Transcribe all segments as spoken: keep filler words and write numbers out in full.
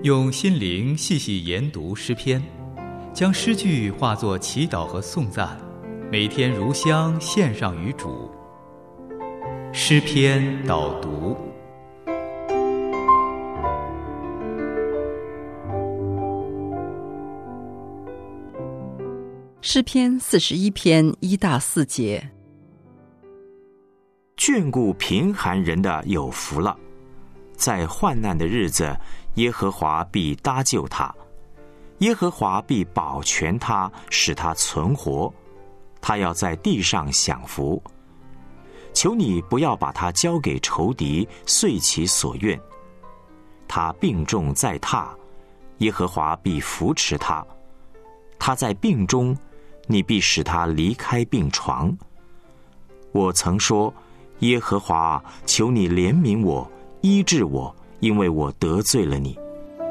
用心灵细细研读诗篇，将诗句化作祈祷和颂赞，每天如香献上于主。诗篇导读。 诗篇四十一篇一到四节。 眷顾贫寒人的有福了，在患难的日子，耶和华必搭救他，耶和华必保全他，使他存活，他要在地上享福。求你不要把他交给仇敌，遂其所愿。他病重在榻，耶和华必扶持他，他在病中，你必使他离开病床。我曾说，耶和华，求你怜悯我，医治我，因为我得罪了你。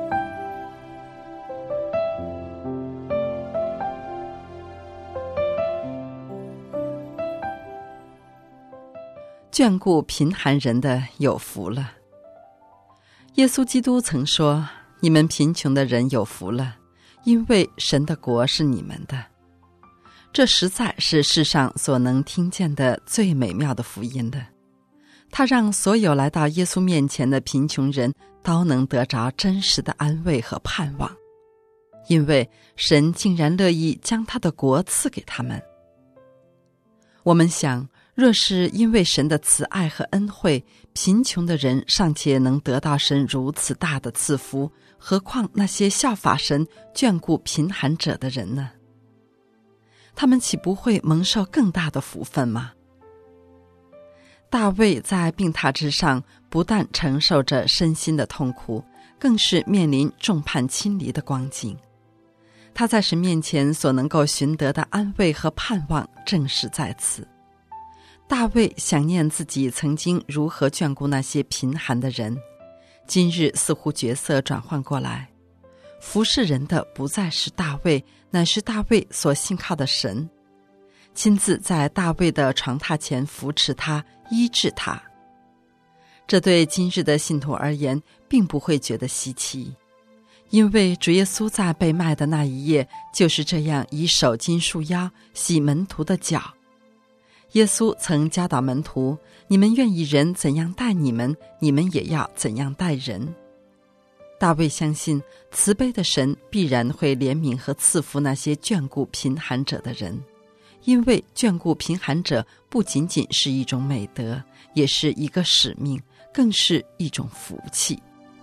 眷顾贫寒人的有福了。耶稣基督曾说，你们贫穷的人有福了，因为神的国是你们的。这实在是世上所能听见的最美妙的福音的。他让所有来到耶稣面前的贫穷人都能得着真实的安慰和盼望，因为神竟然乐意将他的国赐给他们。我们想，若是因为神的慈爱和恩惠，贫穷的人尚且能得到神如此大的赐福，何况那些效法神、眷顾贫寒者的人呢？他们岂不会蒙受更大的福分吗？大卫在病榻之上，不但承受着身心的痛苦，更是面临众叛亲离的光景。他在神面前所能够寻得的安慰和盼望，正是在此。大卫想念自己曾经如何眷顾那些贫寒的人，今日似乎角色转换过来，服侍人的不再是大卫，乃是大卫所信靠的神，亲自在大卫的床榻前扶持他，医治他。这对今日的信徒而言并不会觉得稀奇，因为主耶稣在被卖的那一夜就是这样以手巾束腰洗门徒的脚。耶稣曾教导门徒，你们愿意人怎样待你们，你们也要怎样待人。大卫相信慈悲的神必然会怜悯和赐福那些眷顾贫寒者的人，因为眷顾贫寒者不仅仅是一种美德，也是一个使命，更是一种福气。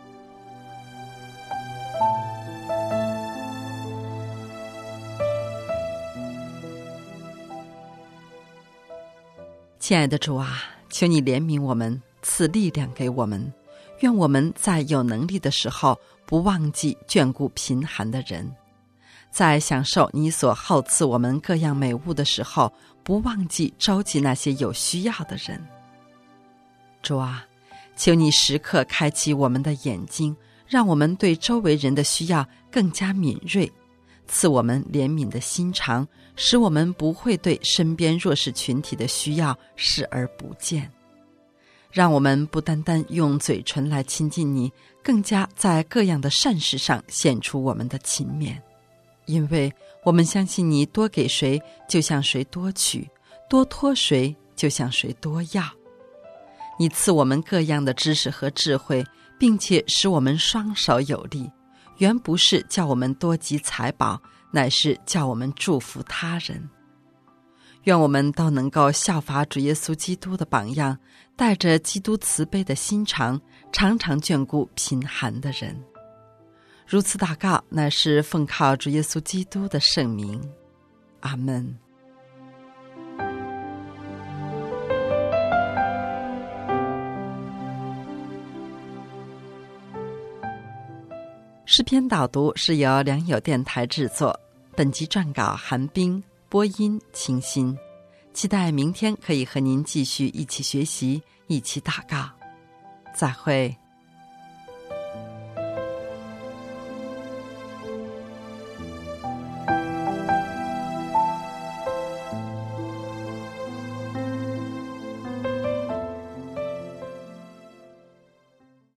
亲爱的主啊，求你怜悯我们，赐力量给我们，愿我们在有能力的时候不忘记眷顾贫寒的人，在享受你所厚赐我们各样美物的时候，不忘记周济那些有需要的人。主啊，求你时刻开启我们的眼睛，让我们对周围人的需要更加敏锐，赐我们怜悯的心肠，使我们不会对身边弱势群体的需要视而不见。让我们不单单用嘴唇来亲近你，更加在各样的善事上显出我们的勤勉，因为我们相信你多给谁，就向谁多取；多托谁，就向谁多要。你赐我们各样的知识和智慧，并且使我们双手有力，原不是叫我们多积财宝，乃是叫我们祝福他人。愿我们都能够效法主耶稣基督的榜样，带着基督慈悲的心肠，常常眷顾贫寒的人。如此祷告，乃是奉靠主耶稣基督的圣名。阿们。诗篇导读是由良友电台制作，本集撰稿韩冰，播音清新。期待明天可以和您继续一起学习，一起祷告。再会。